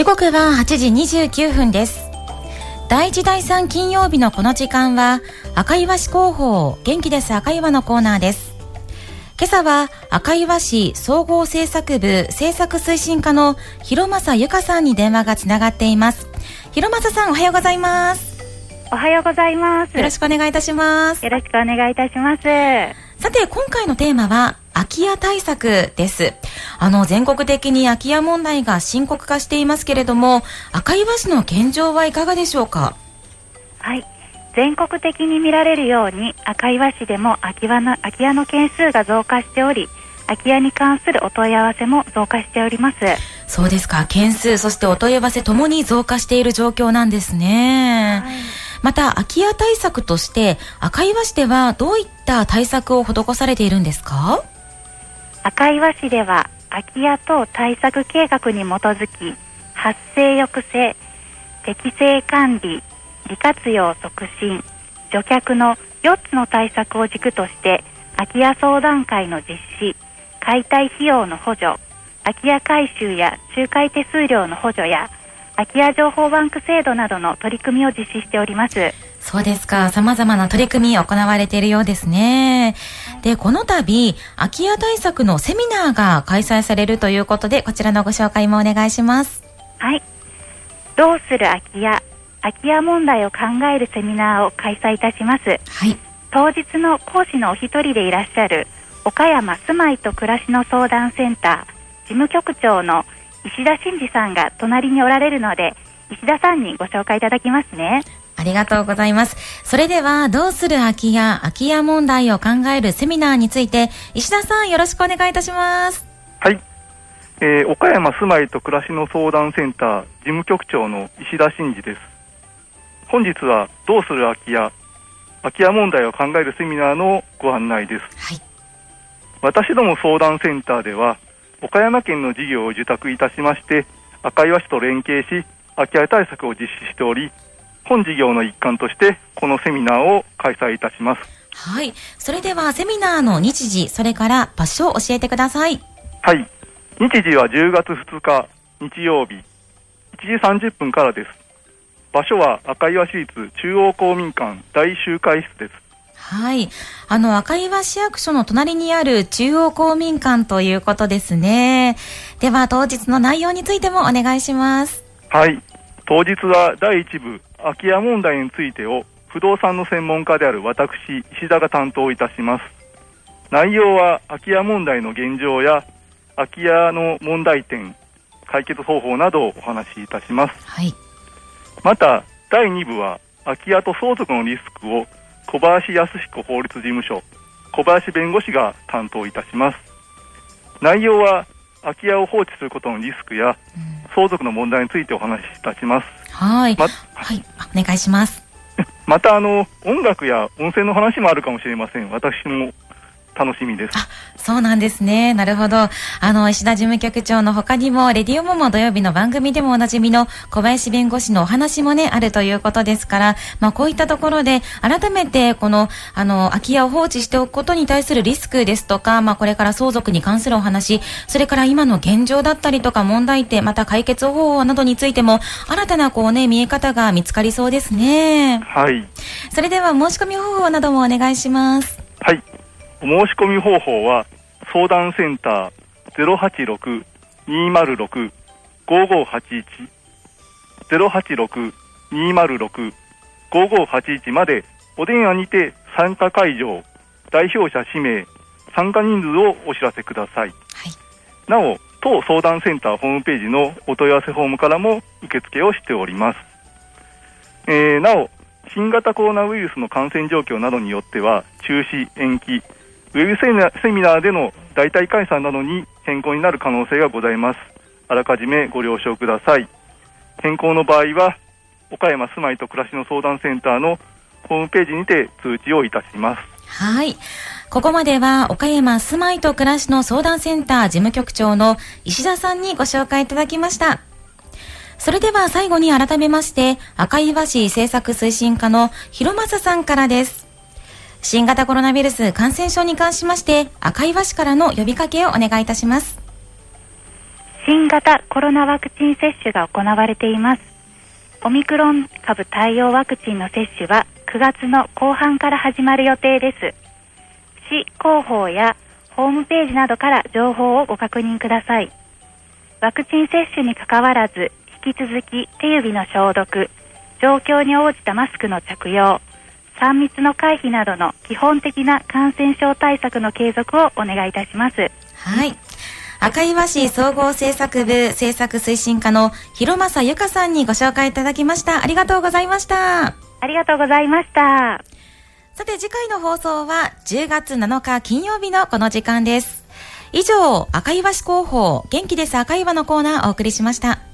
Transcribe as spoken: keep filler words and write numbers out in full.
時刻ははちじにじゅうきゅうふんです。だいいちだいさん金曜日のこの時間は赤岩市広報元気です赤岩のコーナーです。今朝は赤岩市総合政策部政策推進課の広政由香さんに電話がつながっています。広政さん、おはようございます。 おはようございます。 よろしくお願いいたします。 よろしくお願いいたします。 さて、今回のテーマは空き家対策です。あの全国的に空き家問題が深刻化していますけれども、赤岩市の現状はいかがでしょうか。 はい、全国的に見られるように赤岩市でも空き家の、空き家の件数が増加しており、空き家に関するお問い合わせも増加しております。 そうですか。件数そしてお問い合わせともに増加している状況なんですね。はい、また空き家対策として赤岩市ではどういった対策を施されているんですか。 赤岩市では空き家等対策計画に基づき、発生抑制、適正管理、利活用促進、除却のよっつの対策を軸として空き家相談会の実施、解体費用の補助、空き家改修や仲介手数料の補助や空き家情報バンク制度などの取り組みを実施しております。 そうですか。様々な取り組み行われているようですね。で、この度空き家対策のセミナーが開催されるということで、こちらのご紹介もお願いします。 はい、どうする空き家、空き家問題を考えるセミナーを開催いたします。 はい、 当日の講師のお一人でいらっしゃる岡山住まいと暮らしの相談センター事務局長の石田真二さんが隣におられるので、石田さんにご紹介いただきますね。 ありがとうございます。それでは、どうする空き家、空き家問題を考えるセミナーについて、石田さん、よろしくお願いいたします。 はい、えー、岡山住まいと暮らしの相談センター事務局長の石田真二です。本日はどうする空き家、空き家問題を考えるセミナーのご案内です。 はい、 私ども相談センターでは岡山県の事業を受託いたしまして、赤岩市と連携し空き家対策を実施しており、本事業の一環としてこのセミナーを開催いたします。 はい、それではセミナーの日時、それから場所を教えてください。 はい、日時はじゅうがつふつか日曜日いちじさんじゅっぷんからです。場所は赤岩市立中央公民館大集会室です。 はい、あの赤岩市役所の隣にある中央公民館ということですね。では当日の内容についてもお願いします。 はい、当日はだいいち部空き家問題についてを不動産の専門家である私石田が担当いたします。内容は空き家問題の現状や空き家の問題点、解決方法などをお話しいたします。 はい、 まただいに部は空き家と相続のリスクを小林康彦法律事務所小林弁護士が担当いたします。内容は空き家を放置することのリスクや、うん、相続の問題についてお話しいたします。 はい、 ま、 はい、お願いします。 またあの音楽や温泉の話もあるかもしれません。私も楽しみです。 あ、そうなんですね。なるほど。あの石田事務局長の他にもレディオモモ土曜日の番組でもおなじみの小林弁護士のお話もねあるということですから、まあこういったところで改めてこのあの空き家を放置しておくことに対するリスクですとか、まあこれから相続に関するお話、それから今の現状だったりとか問題点、また解決方法などについても新たなこうね見え方が見つかりそうですね。 はい。 それでは申し込み方法などもお願いします。 はい。お申し込み方法は相談センター ゼロはちろく にーまるろく ごーごーはちいち ゼロはちろく にーまるろく ごーごーはちいちまでお電話にて参加会場、代表者氏名、参加人数をお知らせください。はい、なお当相談センターホームページのお問い合わせフォームからも受付をしております。えー、なお新型コロナウイルスの感染状況などによっては中止、延期、ウェブセミナーでの代替開催などに変更になる可能性がございます。あらかじめご了承ください。変更の場合は岡山住まいと暮らしの相談センターのホームページにて通知をいたします。 はい、ここまでは岡山住まいと暮らしの相談センター事務局長の石田さんにご紹介いただきました。それでは最後に改めまして赤岩市政策推進課の広政さんからです。新型コロナウイルス感染症に関しまして赤岩市からの呼びかけをお願いいたします。 新型コロナワクチン接種が行われています。オミクロン株対応ワクチンの接種はくがつの後半から始まる予定です。市広報やホームページなどから情報をご確認ください。ワクチン接種にかかわらず、引き続き手指の消毒、状況に応じたマスクの着用、さん密の回避などの基本的な感染症対策の継続をお願いいたします。 はい。赤岩市総合政策部政策推進課の広政由香さんにご紹介いただきました。ありがとうございました。 ありがとうございました。 さて次回の放送はじゅうがつなのか金曜日のこの時間です。以上、赤岩市広報元気です赤岩のコーナーをお送りしました。